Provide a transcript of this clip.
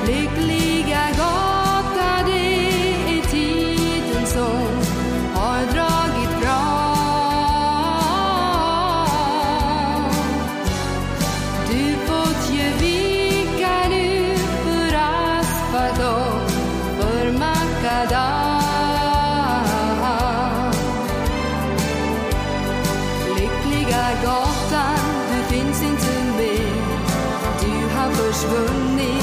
Lyckliga gata, det är tiden som har dragit fram. Du fått ju vika nu för asfalt och för makadam. Lyckliga gatan, du finns inte mer, du har försvunnit.